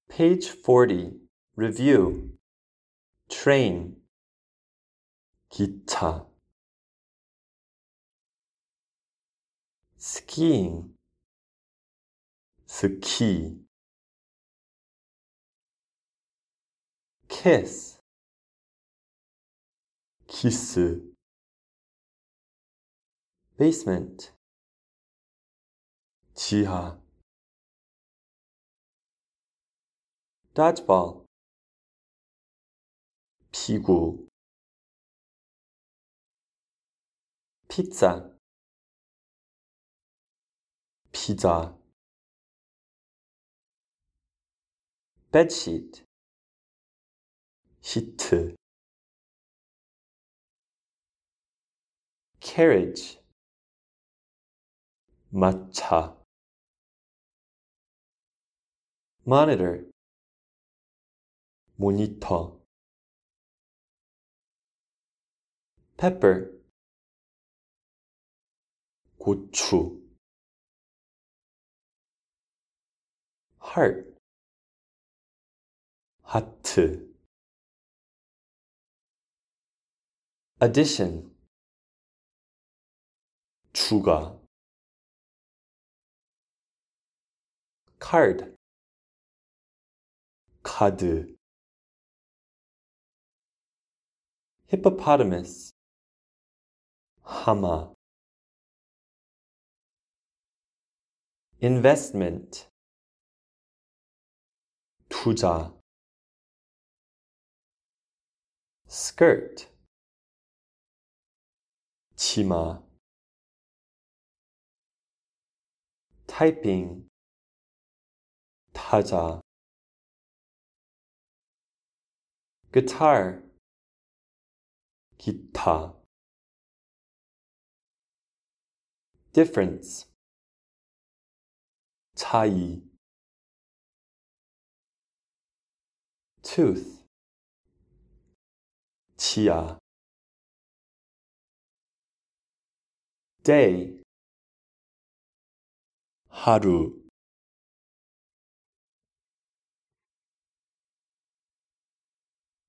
Page 40. Review. Train. 기차. Skiing. 스키. Kiss. 키스. Basement. 지하. Dodgeball. 피구. 피자. 피자. bedsheet. 시트. carriage. 마차. monitor. 모니터. pepper. 고추. heart. 하트. addition. 추가. card. 카드. hippopotamus. 하마. investment. 투자. skirt. 치마. typing. 타자. guitar. 기타. difference. 차이. tooth. 치아. day. 하루.